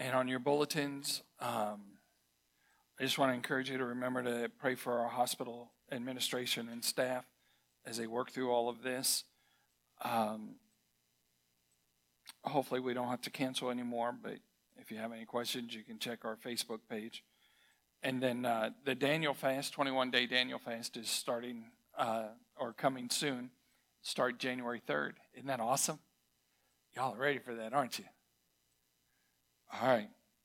And on your bulletins, I just want to encourage you to remember to pray for our hospital administration and staff as they work through all of this. Hopefully we don't have to cancel anymore, but if you have any questions, you can check our Facebook page. And then the Daniel Fast, 21-day Daniel Fast is starting or coming soon. Start January 3rd. Isn't that awesome? Y'all are ready for that, aren't you? All right.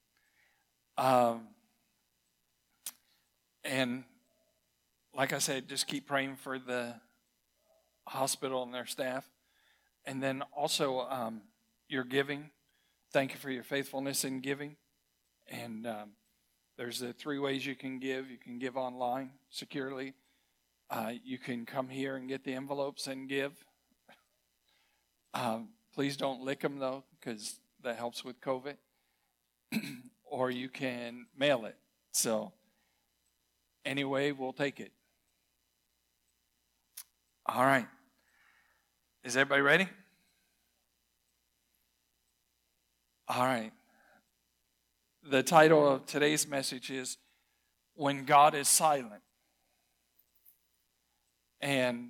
And like I said, just keep praying for the hospital and their staff. And then also your giving. Thank you for your faithfulness in giving. And there's the 3 ways you can give. You can give online securely. You can come here and get the envelopes and give. Please don't lick them, though, because that helps with COVID. Or you can mail it. So anyway, we'll take it. All right. Is everybody ready? All right. The title of today's message is When God is Silent. And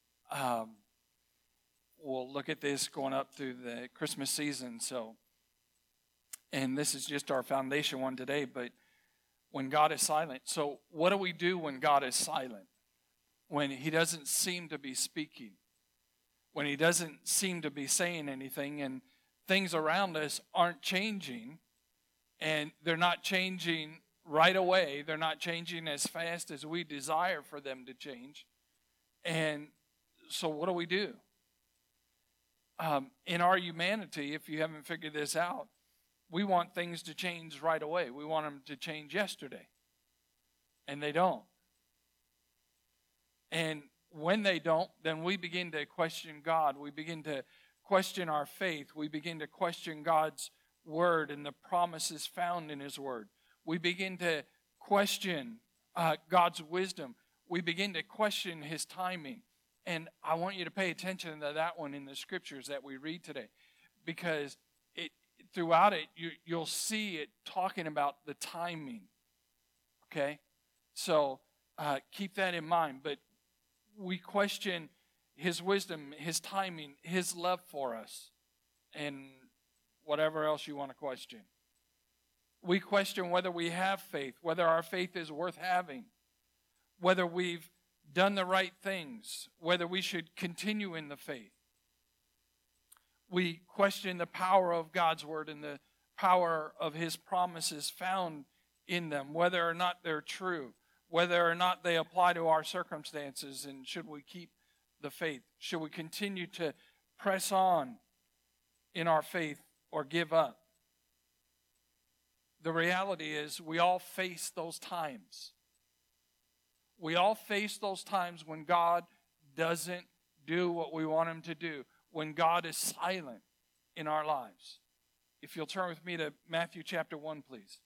we'll look at this going up through the Christmas season. And this is just our foundation one today, but when God is silent. So what do we do when God is silent? When he doesn't seem to be speaking. When he doesn't seem to be saying anything and things around us aren't changing. And they're not changing right away. They're not changing as fast as we desire for them to change. And so what do? In our humanity, if you haven't figured this out, we want things to change right away. We want them to change yesterday. And they don't. And when they don't, then we begin to question God. We begin to question our faith. We begin to question God's word and the promises found in his word. We begin to question God's wisdom. We begin to question his timing. And I want you to pay attention to that one in the scriptures that we read today. Because throughout it, you'll see it talking about the timing. Okay? So keep that in mind. But we question his wisdom, his timing, his love for us, and whatever else you want to question. We question whether we have faith, whether our faith is worth having, whether we've done the right things, whether we should continue in the faith. We question the power of God's word and the power of his promises found in them, whether or not they're true, whether or not they apply to our circumstances, and should we keep the faith? Should we continue to press on in our faith or give up? The reality is we all face those times. We all face those times when God doesn't do what we want him to do, when God is silent in our lives. If you'll turn with me to Matthew chapter 1, please.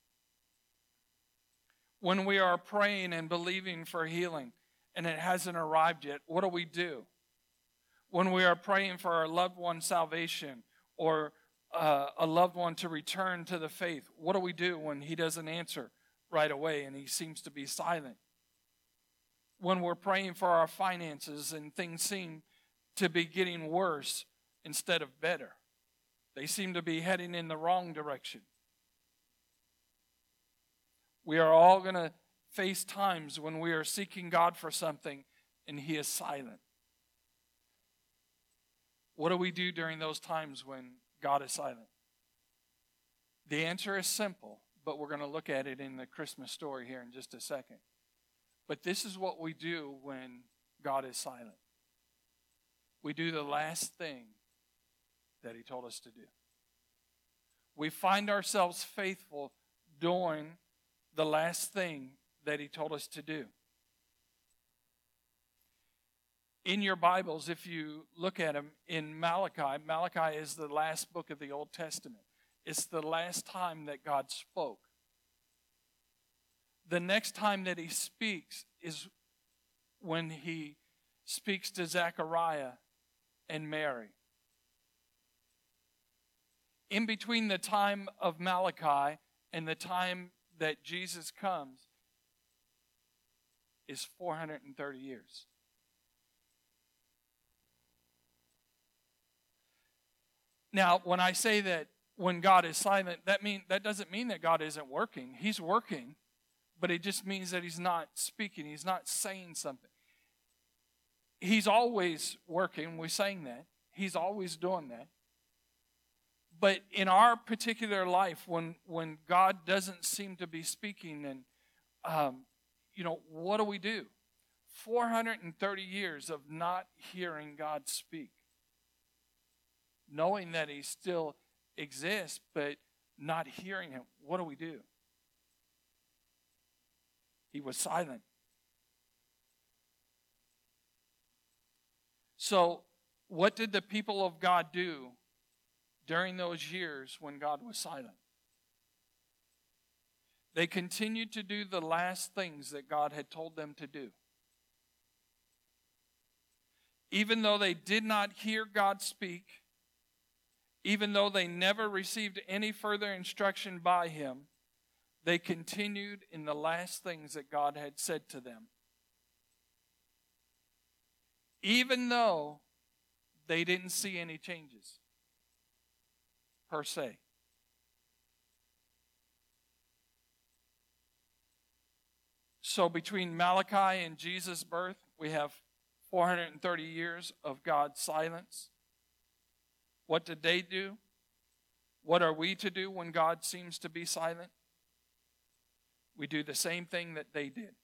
When we are praying and believing for healing and it hasn't arrived yet, what do? When we are praying for our loved one's salvation or a loved one to return to the faith, what do when he doesn't answer right away and he seems to be silent? When we're praying for our finances and things seem to be getting worse instead of better. They seem to be heading in the wrong direction. We are all going to face times when we are seeking God for something and he is silent. What do we do during those times when God is silent? The answer is simple, but we're going to look at it in the Christmas story here in just a second. But this is what we do when God is silent. We do the last thing that he told us to do. We find ourselves faithful doing the last thing that he told us to do. In your Bibles, if you look at them, in Malachi is the last book of the Old Testament. It's the last time that God spoke. The next time that he speaks is when he speaks to Zechariah and Mary. in between the time of Malachi and the time that Jesus comes is 430 years. Now, when I say that when God is silent, that doesn't mean that God isn't working. He's working, but it just means that He's not speaking. He's not saying something. He's always working. We sang that. He's always doing that. But in our particular life, when God doesn't seem to be speaking, and what do we do? 430 years of not hearing God speak. Knowing that He still exists, but not hearing Him. What do we do? He was silent. So, what did the people of God do during those years when God was silent? They continued to do the last things that God had told them to do. Even though they did not hear God speak, even though they never received any further instruction by Him, they continued in the last things that God had said to them. Even though they didn't see any changes, per se. So between Malachi and Jesus' birth, we have 430 years of God's silence. What did they do? What are we to do when God seems to be silent? We do the same thing that they did.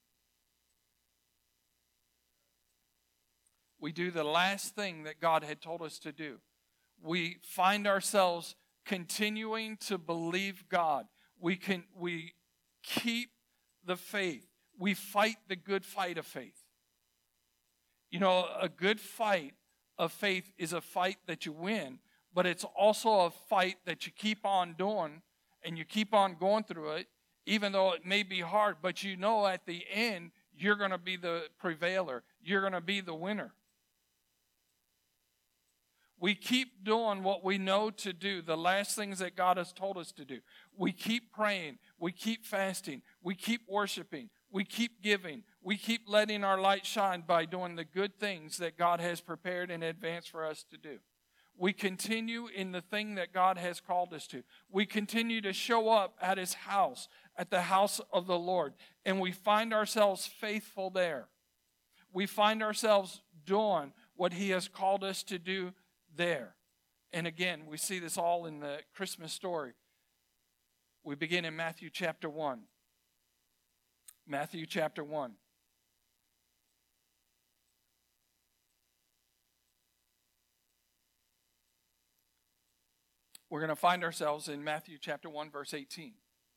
We do the last thing that God had told us to do. We find ourselves continuing to believe God. We keep the faith. We fight the good fight of faith. You know, a good fight of faith is a fight that you win, but it's also a fight that you keep on doing and you keep on going through it, even though it may be hard, but you know at the end you're going to be the prevailer. You're going to be the winner. We keep doing what we know to do, the last things that God has told us to do. We keep praying. We keep fasting. We keep worshiping. We keep giving. We keep letting our light shine by doing the good things that God has prepared in advance for us to do. We continue in the thing that God has called us to. We continue to show up at His house, at the house of the Lord, and we find ourselves faithful there. We find ourselves doing what He has called us to do there. And again, we see this all in the Christmas story. We begin in Matthew chapter 1. Matthew chapter 1. We're going to find ourselves in Matthew chapter 1, verse 18.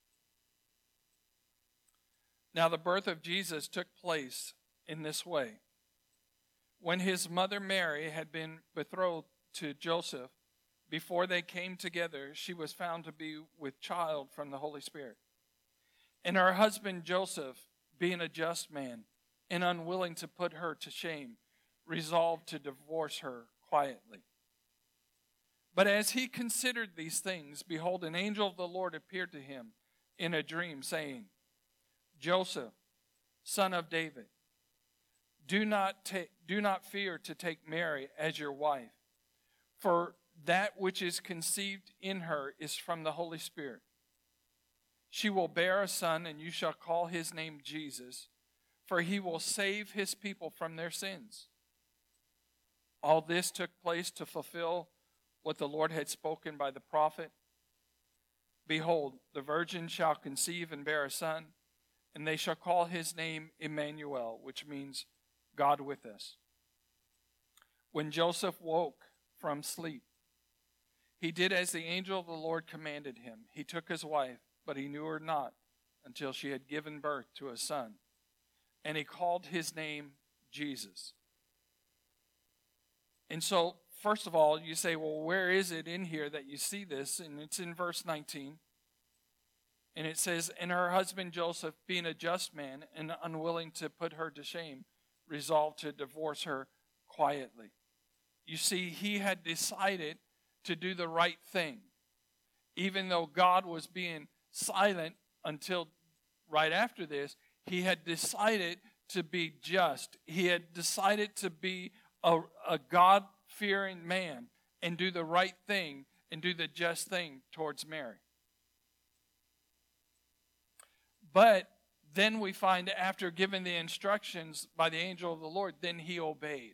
Now the birth of Jesus took place in this way. When His mother Mary had been betrothed to Joseph, before they came together, she was found to be with child from the Holy Spirit. And her husband Joseph, being a just man and unwilling to put her to shame, resolved to divorce her quietly. But as he considered these things, behold, an angel of the Lord appeared to him in a dream, saying, Joseph, son of David, do not fear to take Mary as your wife, for that which is conceived in her is from the Holy Spirit. She will bear a son, and you shall call his name Jesus, for he will save his people from their sins. All this took place to fulfill what the Lord had spoken by the prophet. Behold, the virgin shall conceive and bear a son, and they shall call his name Emmanuel, which means God with us. When Joseph woke from sleep, he did as the angel of the Lord commanded him. He took his wife, but he knew her not until she had given birth to a son. And he called his name Jesus. And so, first of all, you say, well, where is it in here that you see this? And it's in verse 19. And it says, and her husband Joseph, being a just man and unwilling to put her to shame, resolved to divorce her quietly. You see, he had decided to do the right thing. even though God was being silent until right after this, he had decided to be just. He had decided to be a God-fearing man and do the right thing and do the just thing towards Mary. But then we find after giving the instructions by the angel of the Lord, then he obeyed.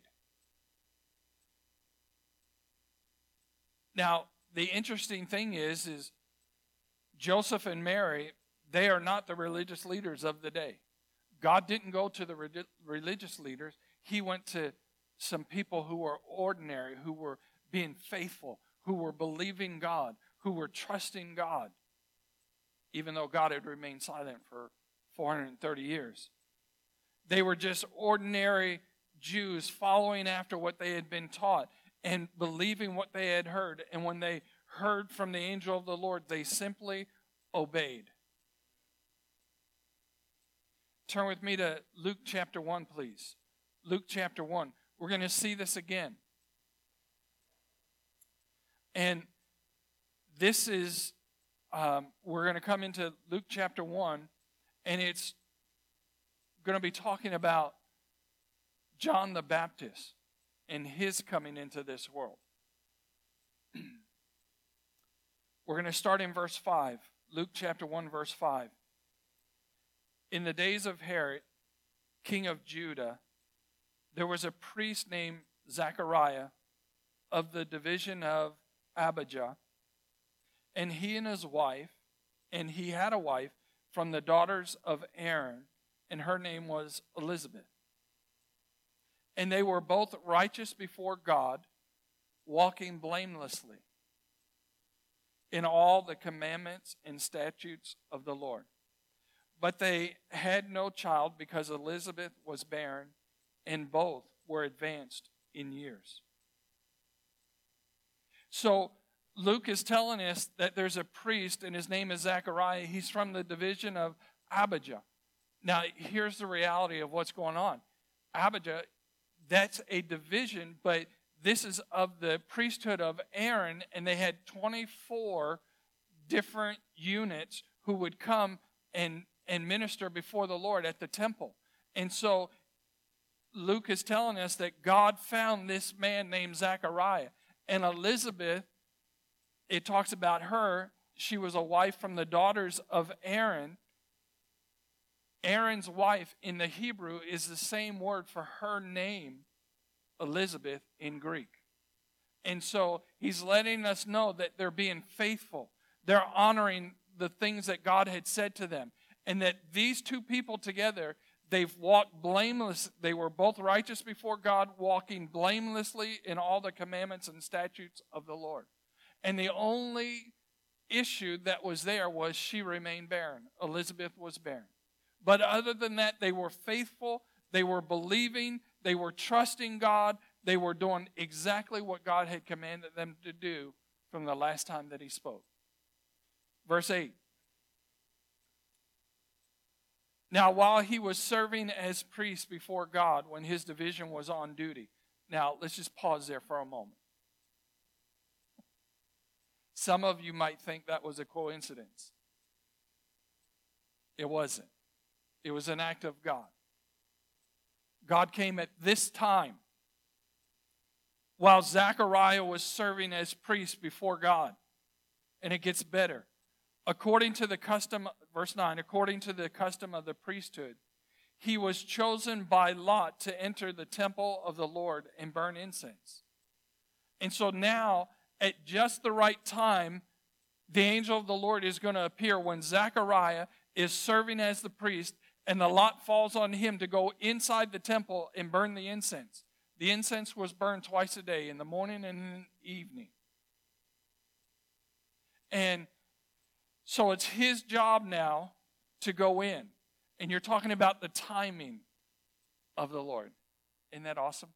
Now, the interesting thing is Joseph and Mary, they are not the religious leaders of the day. God didn't go to the religious leaders. He went to some people who were ordinary, who were being faithful, who were believing God, who were trusting God, even though God had remained silent for 430 years. They were just ordinary Jews following after what they had been taught and believing what they had heard. And when they heard from the angel of the Lord, they simply obeyed. Turn with me to Luke chapter 1, please. Luke chapter 1. We're going to see this again. And this is, we're going to come into Luke chapter 1, and it's going to be talking about John the Baptist and his coming into this world. We're going to start in verse 5. Luke chapter 1, verse 5. In the days of Herod, king of Judah, there was a priest named Zechariah of the division of Abijah, and he and his wife, and he had a wife from the daughters of Aaron, and her name was Elizabeth. And they were both righteous before God, walking blamelessly in all the commandments and statutes of the Lord. But they had no child because Elizabeth was barren, and both were advanced in years. So Luke is telling us that there's a priest, and his name is Zechariah. He's from the division of Abijah. Now, here's the reality of what's going on. Abijah, that's a division, but this is of the priesthood of Aaron, and they had 24 different units who would come and minister before the Lord at the temple. And so Luke is telling us that God found this man named Zechariah. And Elizabeth, it talks about her, she was a wife from the daughters of Aaron. Aaron's wife in the Hebrew is the same word for her name, Elizabeth, in Greek. And so he's letting us know that they're being faithful. They're honoring the things that God had said to them. And that these two people together, they've walked blameless. They were both righteous before God, walking blamelessly in all the commandments and statutes of the Lord. And the only issue that was there was she remained barren. Elizabeth was barren. But other than that, they were faithful. They were believing. They were trusting God. They were doing exactly what God had commanded them to do from the last time that he spoke. Verse 8. Now, while he was serving as priest before God when his division was on duty. Now, let's just pause there for a moment. Some of you might think that was a coincidence. It wasn't. It was an act of God. God came at this time while Zechariah was serving as priest before God. And it gets better. According to the custom, verse 9, according to the custom of the priesthood, he was chosen by lot to enter the temple of the Lord and burn incense. And so now, at just the right time, the angel of the Lord is going to appear when Zechariah is serving as the priest, and the lot falls on him to go inside the temple and burn the incense. The incense was burned twice a day, in the morning and in the evening. And so it's his job now to go in. And you're talking about the timing of the Lord. Isn't that awesome?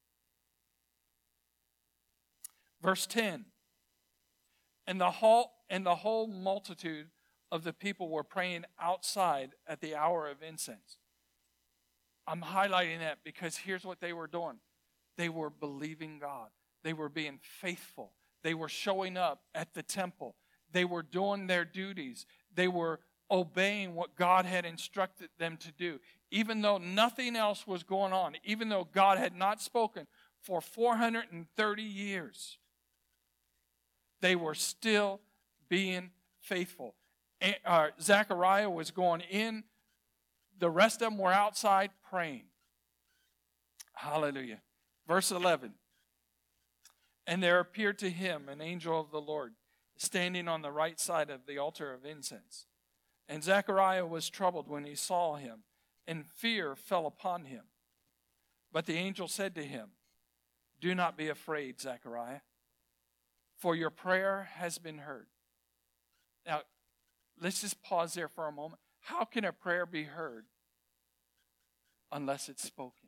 Verse 10. And the whole multitude of the people were praying outside at the hour of incense. I'm highlighting that because here's what they were doing. They were believing God. They were being faithful. They were showing up at the temple. They were doing their duties. They were obeying what God had instructed them to do. Even though nothing else was going on, even though God had not spoken for 430 years, they were still being faithful. Zechariah was going in. The rest of them were outside praying. Hallelujah. Verse 11. And there appeared to him an angel of the Lord, standing on the right side of the altar of incense. And Zechariah was troubled when he saw him, and fear fell upon him. But the angel said to him, "Do not be afraid, Zechariah, for your prayer has been heard." Now, let's just pause there for a moment. How can a prayer be heard unless it's spoken?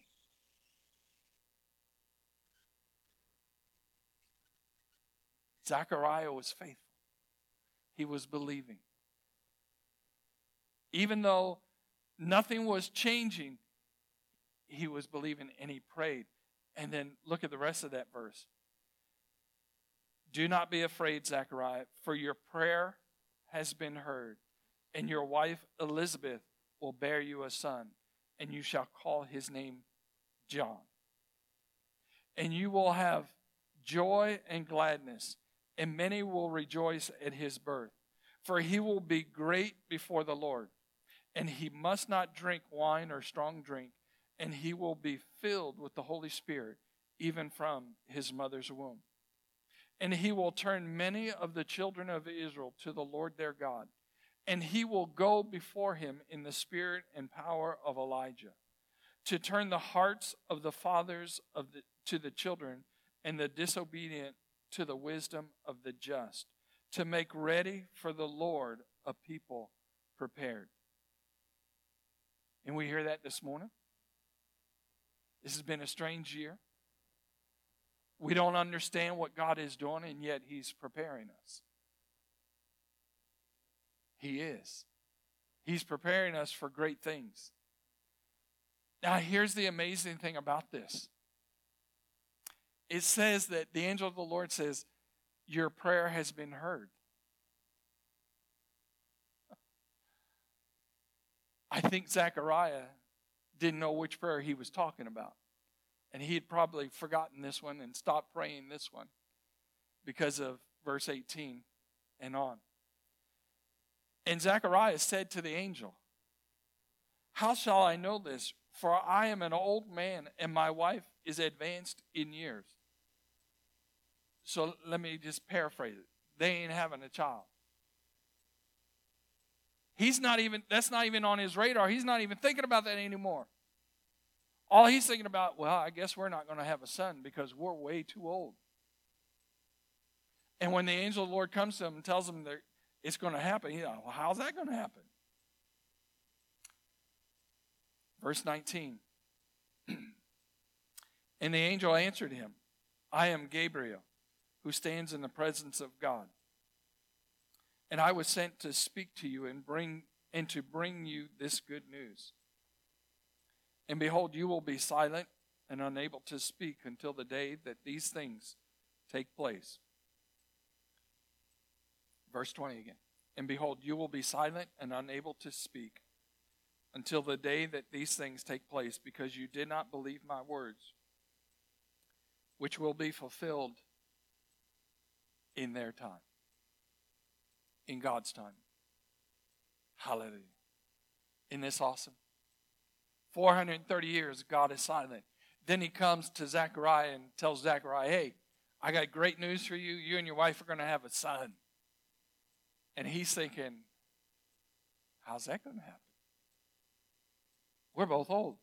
Zechariah was faithful. He was believing. Even though nothing was changing, he was believing and he prayed. And then look at the rest of that verse. Do not be afraid, Zechariah, for your prayer has been heard, and your wife Elizabeth will bear you a son, and you shall call his name John. And you will have joy and gladness, and many will rejoice at his birth. For he will be great before the Lord, and he must not drink wine or strong drink, and he will be filled with the Holy Spirit, even from his mother's womb. And he will turn many of the children of Israel to the Lord their God, and he will go before him in the spirit and power of Elijah, to turn the hearts of the fathers to the children, and the disobedient to the wisdom of the just, to make ready for the Lord a people prepared. And we hear that this morning. This has been a strange year. We don't understand what God is doing, and yet he's preparing us. He is. He's preparing us for great things. Now, here's the amazing thing about this. It says that the angel of the Lord says, your prayer has been heard. I think Zechariah didn't know which prayer he was talking about. And he had probably forgotten this one and stopped praying this one because of verse 18 and on. And Zechariah said to the angel, how shall I know this? For I am an old man and my wife is advanced in years. So let me just paraphrase it. They ain't having a child. That's not even on his radar. He's not even thinking about that anymore. All he's thinking about, well, I guess we're not going to have a son because we're way too old. And when the angel of the Lord comes to him and tells him that it's going to happen, he's like, well, how's that going to happen? Verse 19. And the angel answered him, I am Gabriel, who stands in the presence of God. And I was sent to speak to you and to bring you this good news. And behold, you will be silent and unable to speak until the day that these things take place. Verse 20 again. And behold, you will be silent and unable to speak until the day that these things take place, because you did not believe my words, which will be fulfilled in their time. In God's time. Hallelujah. Isn't this awesome? 430 years, God is silent. Then he comes to Zechariah and tells Zechariah, hey, I got great news for you. You and your wife are going to have a son. And he's thinking, how's that going to happen? We're both old.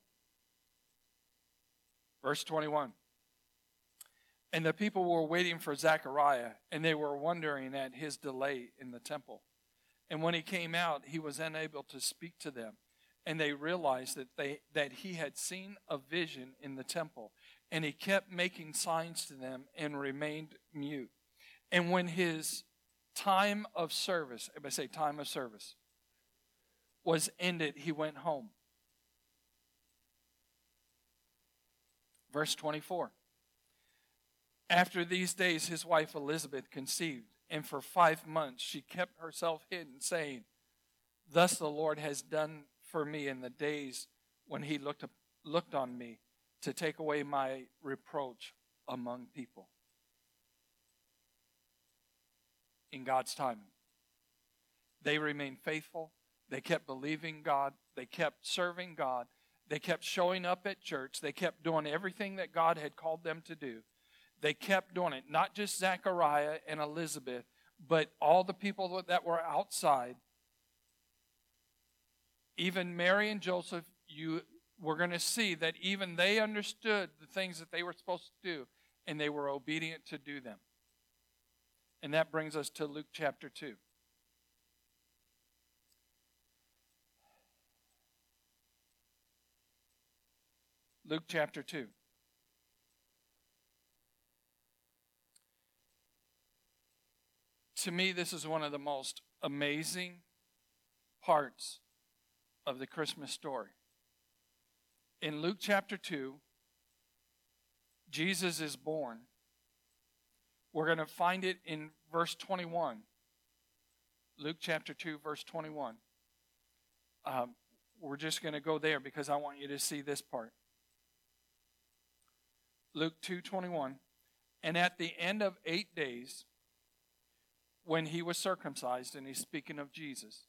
Verse 21. And the people were waiting for Zechariah, and they were wondering at his delay in the temple. And when he came out, he was unable to speak to them. And they realized that he had seen a vision in the temple. And he kept making signs to them and remained mute. And when his time of service, everybody say time of service, was ended, he went home. Verse 24. After these days, his wife Elizabeth conceived, And for 5 months she kept herself hidden, saying, "Thus the Lord has done for me in the days when he looked on me to take away my reproach among people." In God's timing. They remained faithful. They kept believing God. They kept serving God. They kept showing up at church. They kept doing everything that God had called them to do. They kept doing it. Not just Zechariah and Elizabeth, but all the people that were outside. Even Mary and Joseph, we're going to see that even they understood the things that they were supposed to do, and they were obedient to do them. And that brings us to Luke chapter 2. Luke chapter 2. To me, this is one of the most amazing parts of the Christmas story. In Luke chapter 2, Jesus is born. We're going to find it in verse 21. Luke chapter 2, verse 21. We're just going to go there because I want you to see this part. Luke 2:21. And at the end of 8 days, when he was circumcised, and he's speaking of Jesus,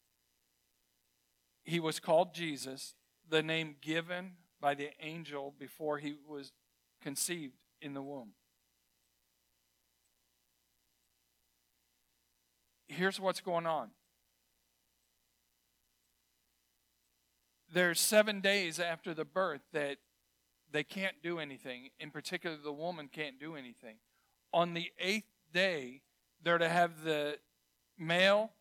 he was called Jesus, the name given by the angel before he was conceived in the womb. Here's what's going on. There's 7 days after the birth that they can't do anything. In particular, the woman can't do anything. On the 8th day, they're to have the male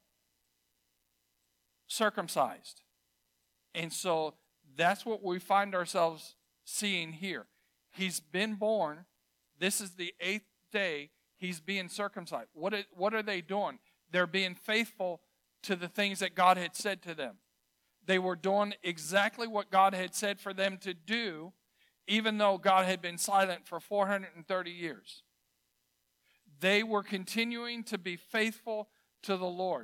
circumcised. And so that's what we find ourselves seeing here. He's been born. This is the 8th day. He's being circumcised. What are they doing? They're being faithful to the things that God had said to them. They were doing exactly what God had said for them to do, even though God had been silent for 430 years. They were continuing to be faithful to the Lord.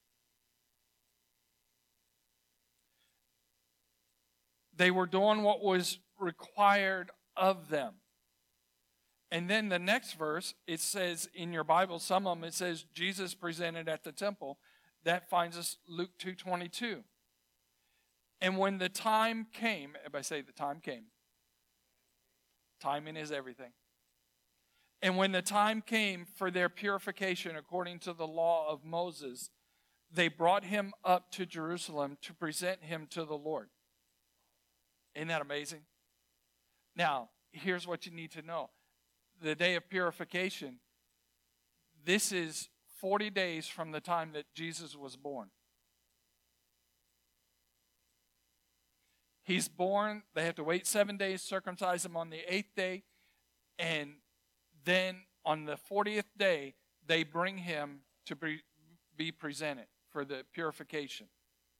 They were doing what was required of them. And then the next verse, it says in your Bible, some of them, it says Jesus presented at the temple. That finds us Luke 2:22. And when the time came, everybody say the time came. Timing is everything. And when the time came for their purification according to the law of Moses, they brought him up to Jerusalem to present him to the Lord. Isn't that amazing? Now, here's what you need to know. The day of purification, this is 40 days from the time that Jesus was born. He's born, they have to wait 7 days, circumcise him on the 8th day, and then on the 40th day, they bring him to be presented for the purification.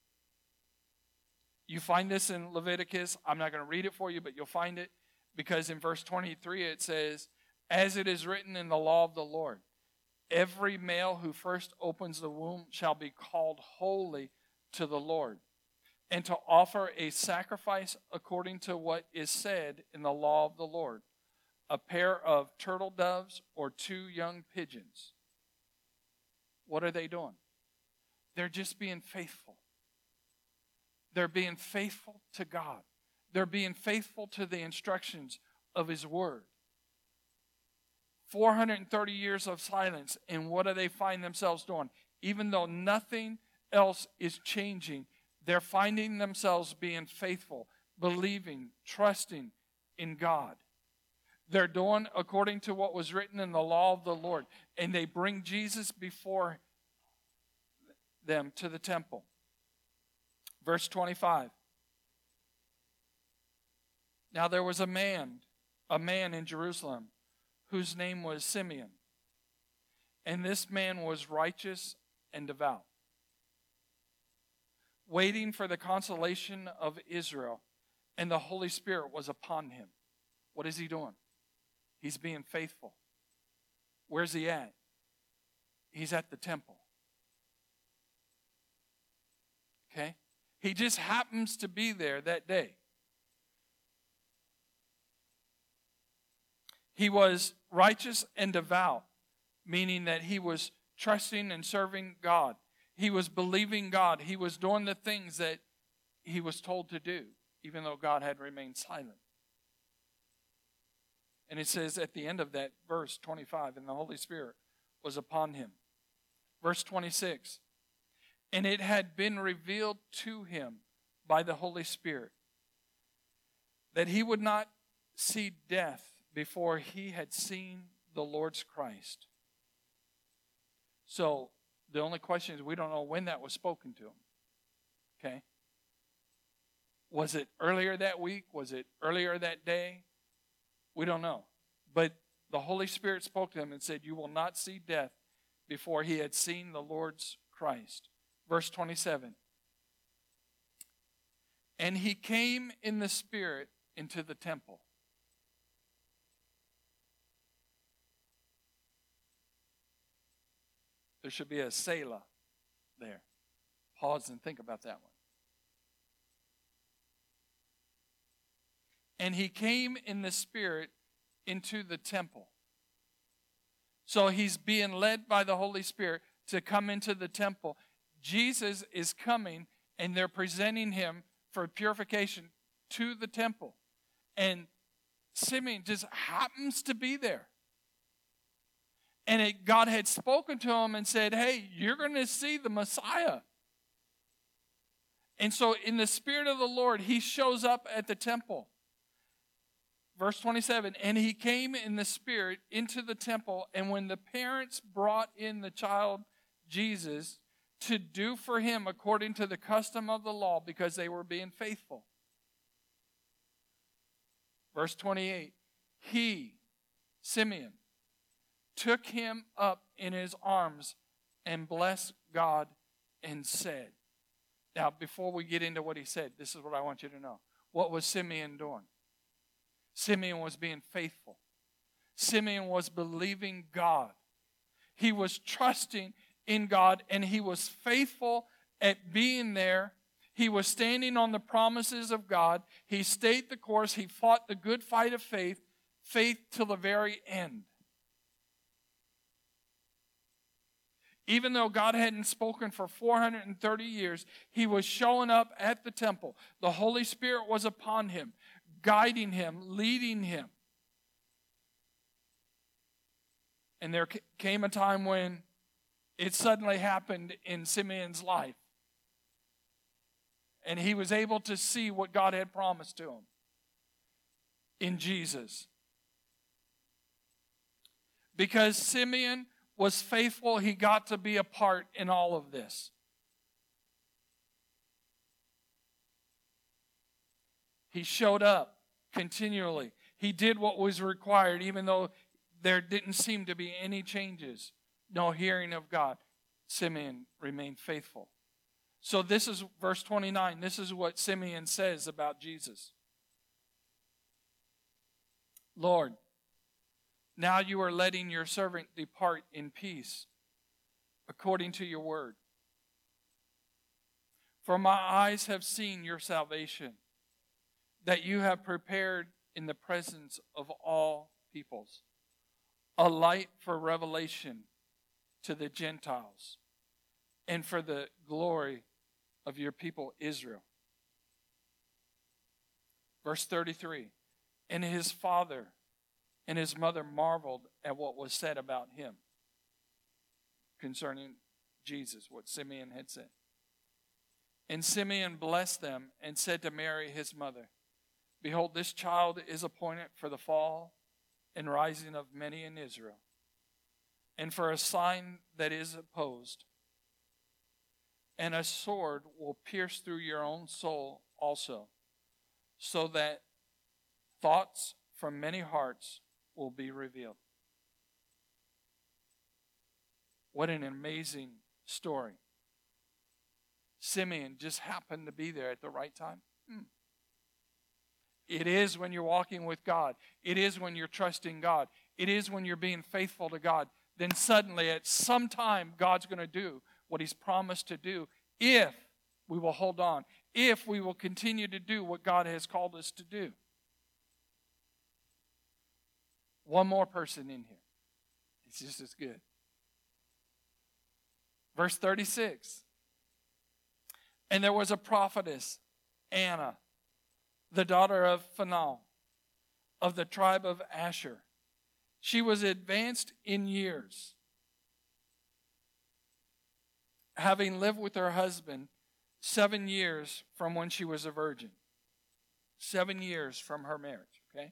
You find this in Leviticus. I'm not going to read it for you, but you'll find it because in verse 23 it says, "As it is written in the law of the Lord, every male who first opens the womb shall be called holy to the Lord, and to offer a sacrifice according to what is said in the law of the Lord, a pair of turtle doves or 2 young pigeons." What are they doing? They're just being faithful. They're being faithful to God. They're being faithful to the instructions of His Word. 430 years of silence, and what do they find themselves doing? Even though nothing else is changing, they're finding themselves being faithful, believing, trusting in God. They're doing according to what was written in the law of the Lord, and they bring Jesus before them to the temple. Verse 25. Now there was a man in Jerusalem whose name was Simeon. And this man was righteous and devout, waiting for the consolation of Israel, and the Holy Spirit was upon him. What is he doing? He's being faithful. Where's he at? he's at the temple. Okay? He just happens to be there that day. He was righteous and devout, meaning that he was trusting and serving God. He was believing God. He was doing the things that he was told to do, even though God had remained silent. And it says at the end of that verse 25, and the Holy Spirit was upon him. Verse 26, and it had been revealed to him by the Holy Spirit that he would not see death before he had seen the Lord's Christ. So the only question is, we don't know when that was spoken to him. Okay? Was it earlier that week? Was it earlier that day? We don't know. But the Holy Spirit spoke to him and said, you will not see death before he had seen the Lord's Christ. Verse 27. And he came in the Spirit into the temple. There should be a Selah there. Pause and think about that one. And he came in the Spirit into the temple. So he's being led by the Holy Spirit to come into the temple. Jesus is coming, and they're presenting him for purification to the temple. And Simeon just happens to be there. And God had spoken to him and said, hey, you're going to see the Messiah. And so in the Spirit of the Lord, he shows up at the temple. Verse 27, and he came in the Spirit into the temple, and when the parents brought in the child Jesus to do for him according to the custom of the law, because they were being faithful. Verse 28, he, Simeon, took him up in his arms and blessed God and said. Now, before we get into what he said, this is what I want you to know. What was Simeon doing? Simeon was being faithful. Simeon was believing God. He was trusting in God, and he was faithful at being there. He was standing on the promises of God. He stayed the course. He fought the good fight of faith, faith till the very end. Even though God hadn't spoken for 430 years, he was showing up at the temple. The Holy Spirit was upon him, guiding him, leading him. And there came a time when it suddenly happened in Simeon's life. And he was able to see what God had promised to him in Jesus. Because Simeon was faithful, he got to be a part in all of this. He showed up continually. He did what was required, even though there didn't seem to be any changes, no hearing of God. Simeon remained faithful. So this is verse 29. This is what Simeon says about Jesus. Lord, now you are letting your servant depart in peace, according to your word. For my eyes have seen your salvation, that you have prepared in the presence of all peoples, a light for revelation to the Gentiles, and for the glory of your people Israel. Verse 33, and his father and his mother marveled at what was said about him concerning Jesus, what Simeon had said. And Simeon blessed them and said to Mary, his mother, behold, this child is appointed for the fall and rising of many in Israel, and for a sign that is opposed. And a sword will pierce through your own soul also, so that thoughts from many hearts will be revealed. What an amazing story. Simeon just happened to be there at the right time. It is when you're walking with God. It is when you're trusting God. It is when you're being faithful to God then suddenly at some time God's going to do what He's promised to do if we will hold on, if we will continue to do what God has called us to do. One more person in here. It's just as good. Verse 36. And there was a prophetess, Anna, the daughter of Phanuel, of the tribe of Asher. She was advanced in years, having lived with her husband 7 years from when she was a virgin. 7 years from her marriage, okay?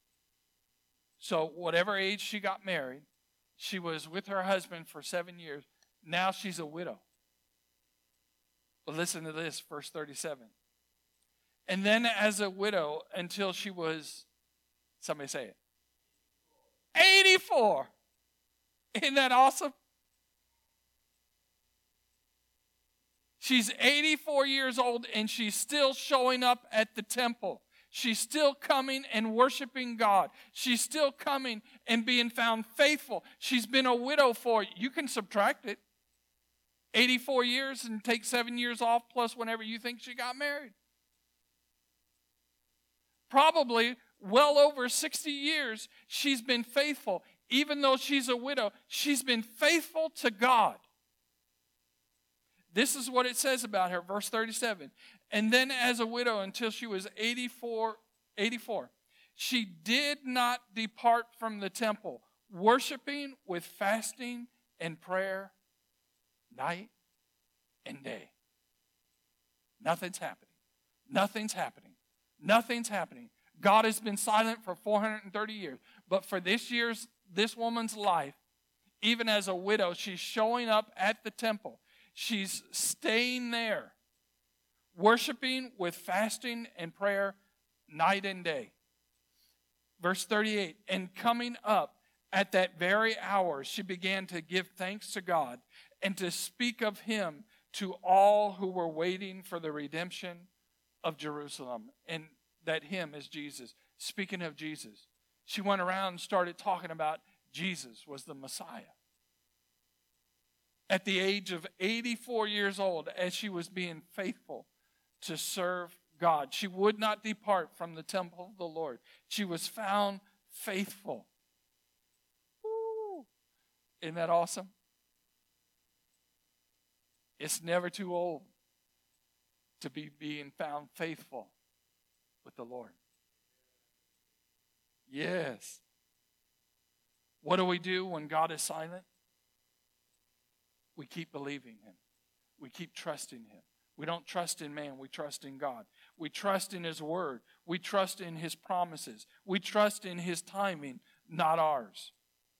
So whatever age she got married, she was with her husband for 7 years. Now she's a widow. But listen to this, verse 37. And then as a widow until she was, somebody say it, 84. Isn't that awesome? She's 84 years old and she's still showing up at the temple. She's still coming and worshiping God. She's still coming and being found faithful. She's been a widow for, you can subtract it, 84 years and take 7 years off plus whenever you think she got married. Probably well over 60 years she's been faithful. Even though she's a widow, she's been faithful to God. This is what it says about her, verse 37. And then as a widow until she was 84, she did not depart from the temple, worshiping with fasting and prayer night and day. Nothing's happening. Nothing's happening. Nothing's happening. God has been silent for 430 years. But for this woman's life, even as a widow, she's showing up at the temple. She's staying there, worshiping with fasting and prayer night and day. Verse 38, and coming up at that very hour, she began to give thanks to God and to speak of Him to all who were waiting for the redemption of Jerusalem. And that Him is Jesus. Speaking of Jesus, she went around and started talking about Jesus was the Messiah. At the age of 84 years old, as she was being faithful to serve God, she would not depart from the temple of the Lord. She was found faithful. Woo. Isn't that awesome? It's never too old to be being found faithful with the Lord. Yes. What do we do when God is silent? We keep believing Him. We keep trusting Him. We don't trust in man. We trust in God. We trust in His Word. We trust in His promises. We trust in His timing, not ours.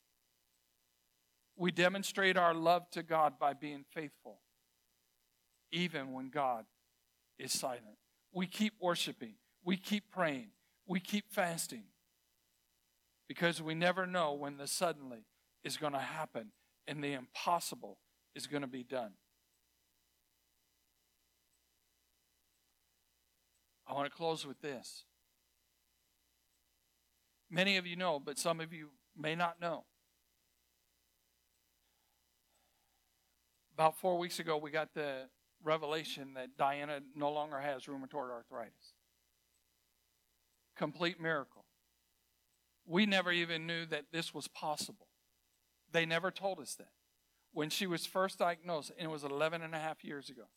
We demonstrate our love to God by being faithful, even when God is silent. We keep worshiping. We keep praying. We keep fasting. Because we never know when the suddenly is going to happen and the impossible is going to be done. I want to close with this. Many of you know, but some of you may not know. About 4 weeks ago, we got the revelation that Diana no longer has rheumatoid arthritis. Complete miracle. We never even knew that this was possible. They never told us that. When she was first diagnosed, and it was 11 and a half years ago,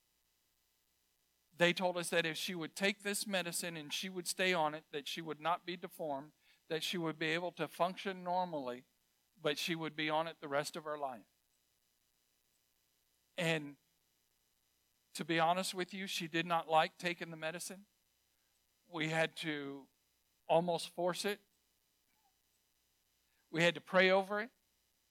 they told us that if she would take this medicine and she would stay on it, that she would not be deformed, that she would be able to function normally, but she would be on it the rest of her life. And to be honest with you, she did not like taking the medicine. We had to almost force it. We had to pray over it.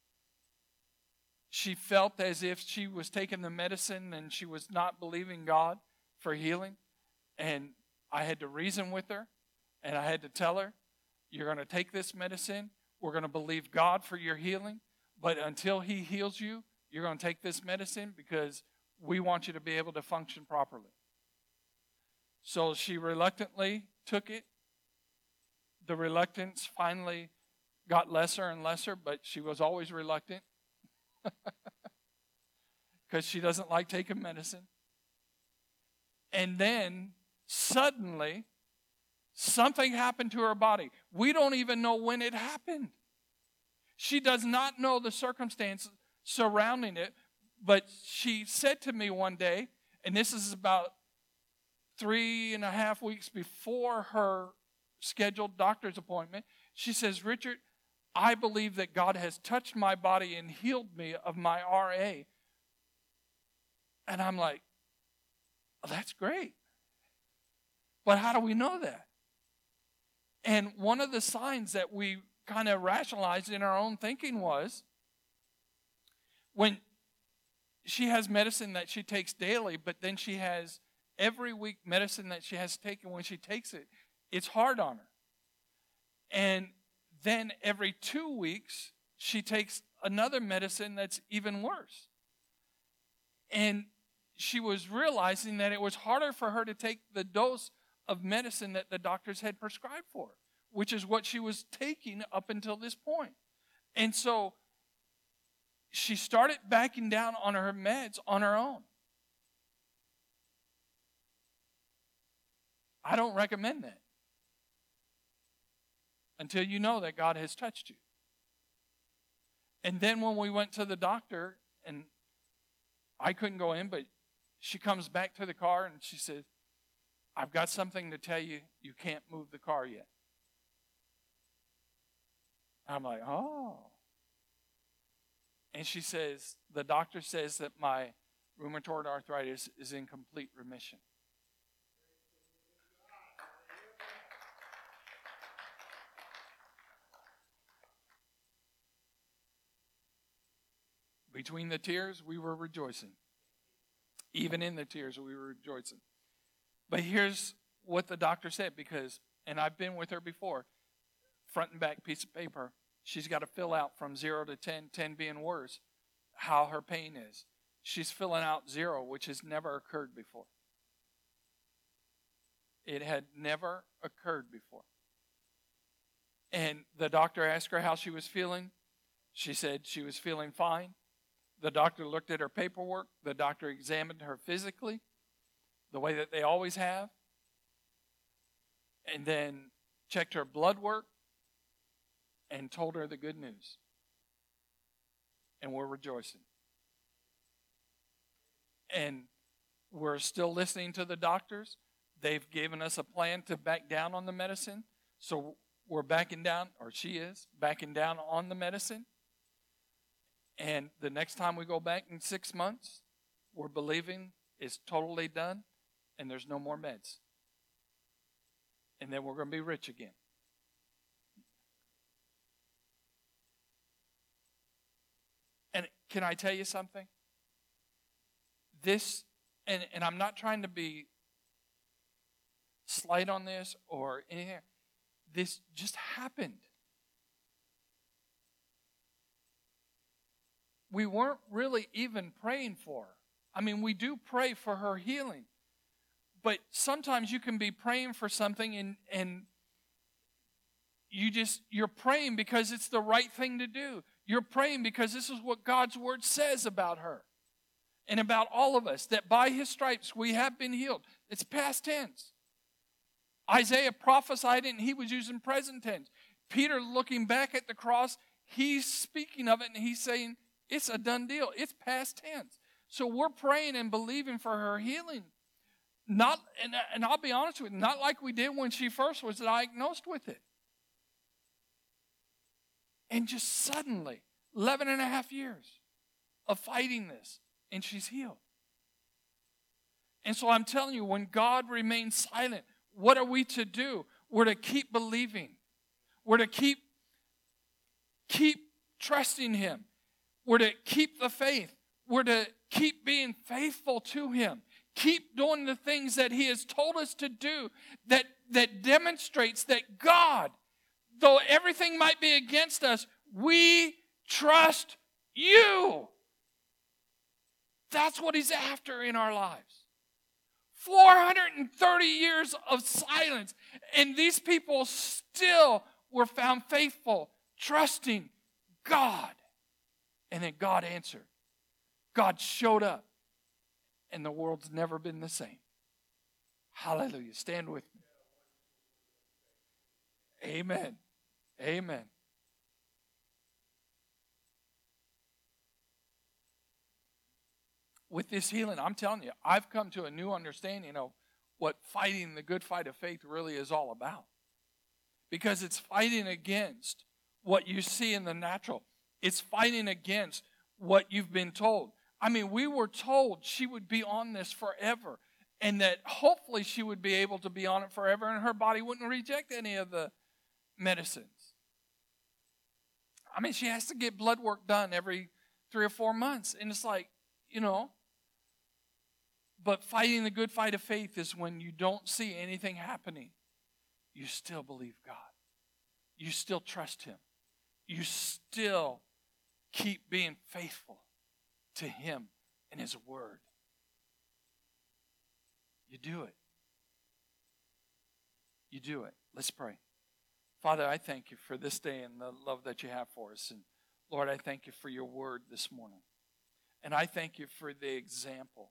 She felt as if she was taking the medicine and she was not believing God for healing. And I had to reason with her, and I had to tell her, you're going to take this medicine. We're going to believe God for your healing. But until He heals you, you're going to take this medicine because we want you to be able to function properly. So she reluctantly took it. The reluctance finally got lesser and lesser, but she was always reluctant because she doesn't like taking medicine. And then suddenly, something happened to her body. We don't even know when it happened. She does not know the circumstances surrounding it, but she said to me one day, and this is about 3.5 weeks before her scheduled doctor's appointment, she says, Richard, I believe that God has touched my body and healed me of my RA. And I'm like, oh, that's great. But how do we know that? And one of the signs that we kind of rationalized in our own thinking was when she has medicine that she takes daily, but then she has every week medicine that she has taken. When she takes it, it's hard on her. And then every 2 weeks, she takes another medicine that's even worse. And she was realizing that it was harder for her to take the dose of medicine that the doctors had prescribed for her, which is what she was taking up until this point. And so she started backing down on her meds on her own. I don't recommend that until you know that God has touched you. And then when we went to the doctor, and I couldn't go in, but she comes back to the car and she says, I've got something to tell you. You can't move the car yet. I'm like, oh. And she says, the doctor says that my rheumatoid arthritis is in complete remission. Between the tears, we were rejoicing. Even in the tears, we were rejoicing. But here's what the doctor said, because, and I've been with her before, front and back piece of paper, she's got to fill out from 0 to 10, 10 being worse, how her pain is. She's filling out 0, which has never occurred before. It had never occurred before. And the doctor asked her how she was feeling. She said she was feeling fine. The doctor looked at her paperwork. The doctor examined her physically, the way that they always have, and then checked her blood work and told her the good news. And we're rejoicing. And we're still listening to the doctors. They've given us a plan to back down on the medicine. So we're backing down, or she is, backing down on the medicine. And the next time we go back in 6 months, we're believing it's totally done and there's no more meds. And then we're going to be rich again. And can I tell you something? This, and I'm not trying to be slight on this or anything. This just happened. We weren't really even praying for her. I mean, we do pray for her healing. But sometimes you can be praying for something and you're praying because it's the right thing to do. You're praying because this is what God's word says about her and about all of us, that by his stripes we have been healed. It's past tense. Isaiah prophesied it and he was using present tense. Peter, looking back at the cross, he's speaking of it and he's saying, it's a done deal. It's past tense. So we're praying and believing for her healing. Not, and I'll be honest with you, not like we did when she first was diagnosed with it. And just suddenly, 11.5 years of fighting this, and she's healed. And so I'm telling you, when God remains silent, what are we to do? We're to keep believing. We're to keep trusting him. We're to keep the faith. We're to keep being faithful to him. Keep doing the things that he has told us to do that demonstrates that God, though everything might be against us, we trust you. That's what he's after in our lives. 430 years of silence, and these people still were found faithful trusting God. And then God answered. God showed up. And the world's never been the same. Hallelujah. Stand with me. Amen. Amen. With this healing, I'm telling you, I've come to a new understanding of what fighting the good fight of faith really is all about. Because it's fighting against what you see in the natural. It's fighting against what you've been told. I mean, we were told she would be on this forever, and that hopefully she would be able to be on it forever, and her body wouldn't reject any of the medicines. I mean, she has to get blood work done every 3 or 4 months, and it's like, but fighting the good fight of faith is when you don't see anything happening. You still believe God. You still trust Him. You still keep being faithful to Him and His Word. You do it. You do it. Let's pray. Father, I thank you for this day and the love that you have for us. And Lord, I thank you for your word this morning. And I thank you for the example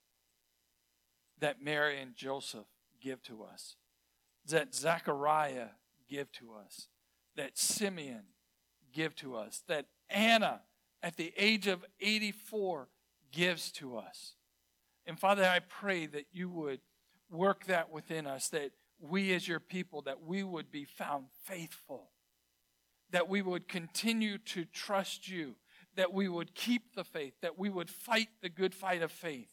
that Mary and Joseph give to us, that Zechariah give to us, that Simeon give to us, that Anna at the age of 84 gives to us. And Father, I pray that you would work that within us, that we as your people, that we would be found faithful, that we would continue to trust you, that we would keep the faith, that we would fight the good fight of faith,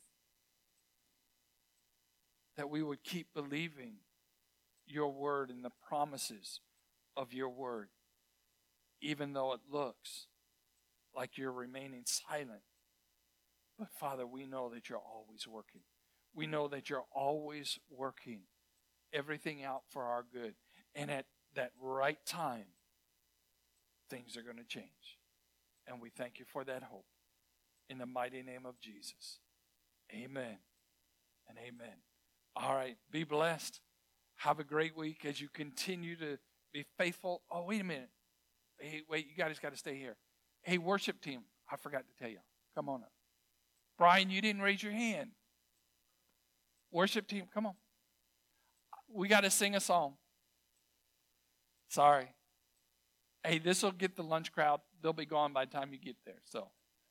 that we would keep believing your word and the promises of your word, even though it looks like you're remaining silent. But Father, we know that you're always working. We know that you're always working everything out for our good. And at that right time, things are going to change. And we thank you for that hope. In the mighty name of Jesus. Amen and amen. All right, be blessed. Have a great week as you continue to be faithful. Oh, wait a minute. Hey, wait, you guys got to stay here. Hey, worship team, I forgot to tell you. Come on up. Brian, you didn't raise your hand. Worship team, come on. We got to sing a song. Sorry. Hey, this will get the lunch crowd. They'll be gone by the time you get there. So,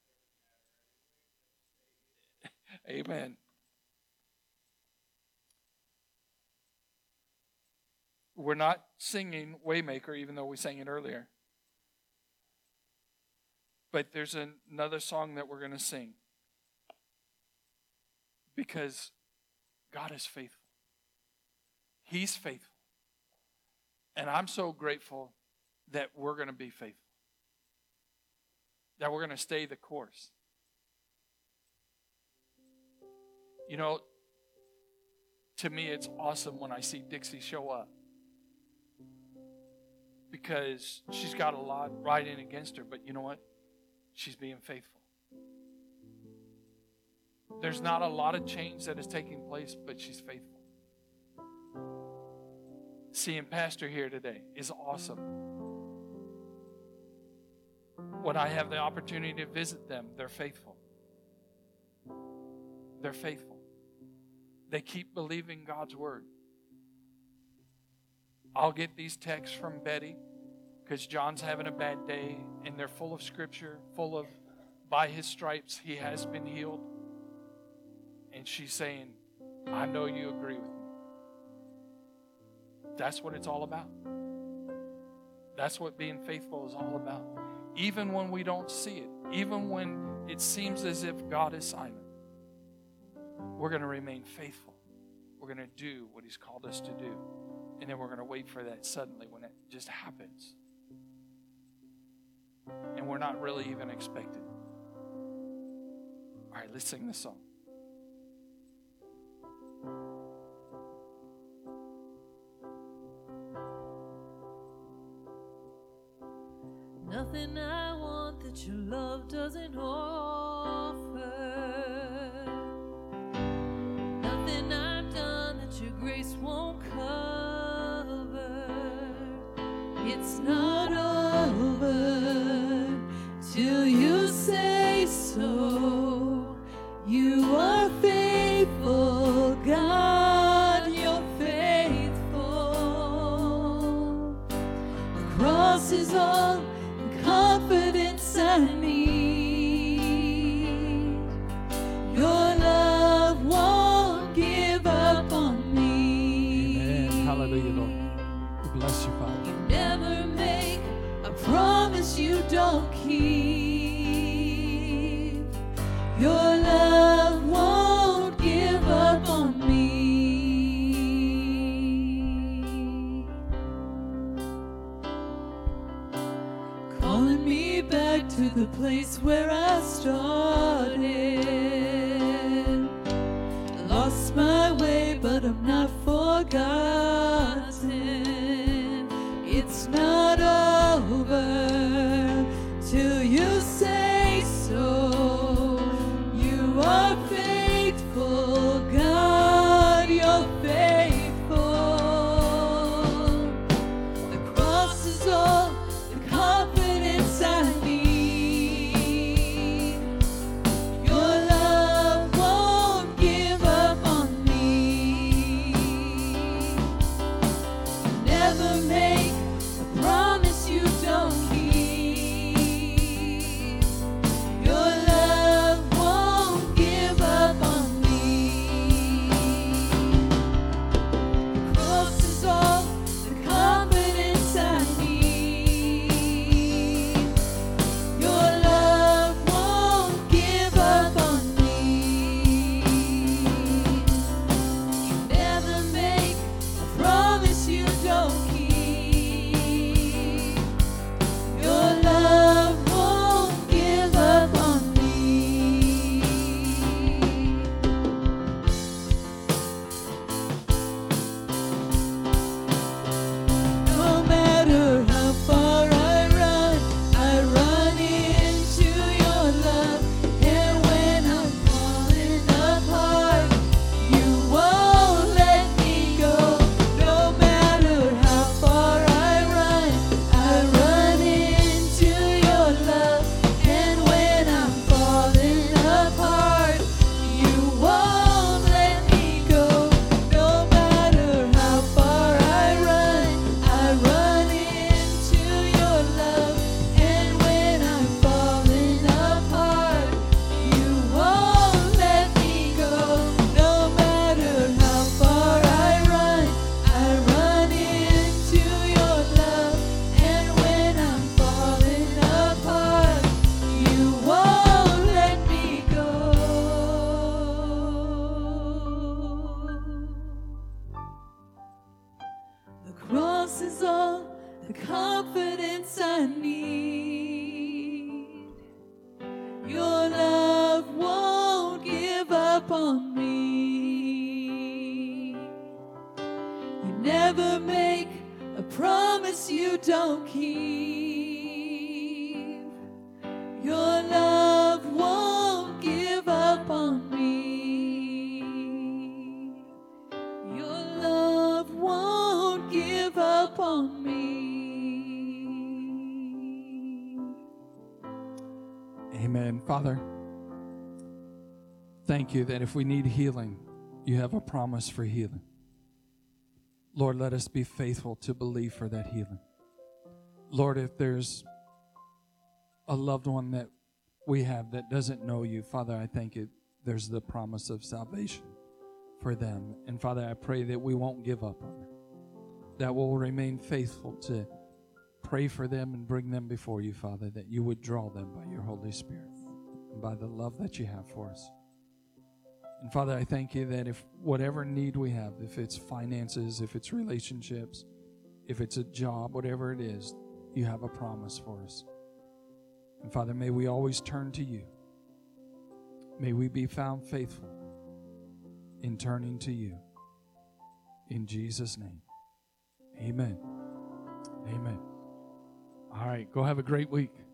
amen. We're not singing Waymaker, even though we sang it earlier. But there's another song that we're going to sing. Because God is faithful. He's faithful. And I'm so grateful that we're going to be faithful. That we're going to stay the course. You know, to me it's awesome when I see Dixie show up. Because she's got a lot riding against her, but you know what? She's being faithful. There's not a lot of change that is taking place, but she's faithful. Seeing Pastor here today is awesome. When I have the opportunity to visit them, they're faithful. They're faithful. They keep believing God's word. I'll get these texts from Betty because John's having a bad day, and they're full of scripture, full of, by his stripes, he has been healed. And she's saying, I know you agree with me. That's what it's all about. That's what being faithful is all about. Even when we don't see it, even when it seems as if God is silent, we're going to remain faithful. We're going to do what He's called us to do. And then we're going to wait for that suddenly when it just happens. And we're not really even expecting. All right, let's sing this song. Nothing I want that your love doesn't offer. Nothing I've done that your grace won't cover. It's not all till you say so. You are faithful, God, you're faithful. The cross is all the confidence I need. Your love won't give up on me. Amen. Hallelujah, Lord. We bless you, Father. You never make a promise you don't keep. Your love won't give up on me. Calling me back to the place where I started. Lost my way, but I'm not forgotten. It's not over till you say so. You are faithful, God, you're faithful. The cross is all the confidence I need. Your love won't give up on me. Never make a promise you don't keep. Your love won't give up on me. The cross is all the confidence I need. Your love won't give up on me. You never make a promise you don't keep. Your love won't give up on me. No matter how far I run into your love. And when I'm falling apart, you won't let me go. No matter how far I run into your love. And when I'm falling apart, you won't let me go. No matter how far I run into your love. And when I'm falling apart, you won't let me go. No matter how far I run into your love. And when I'm falling apart, you won't let me go. The cross is all the confidence I need. Your love won't give up on me. You never make a promise you don't keep. Your love won't give up on me. Your love won't give up on me. Amen. Father, thank you that if we need healing, you have a promise for healing. Lord, let us be faithful to believe for that healing. Lord, if there's a loved one that we have that doesn't know you, Father, I thank you there's the promise of salvation for them. And Father, I pray that we won't give up on them, that we'll remain faithful to pray for them and bring them before you, Father, that you would draw them by your Holy Spirit and by the love that you have for us. And Father, I thank you that if whatever need we have, if it's finances, if it's relationships, if it's a job, whatever it is, you have a promise for us. And Father, may we always turn to you. May we be found faithful in turning to you. In Jesus' name, amen. Amen. All right, go have a great week.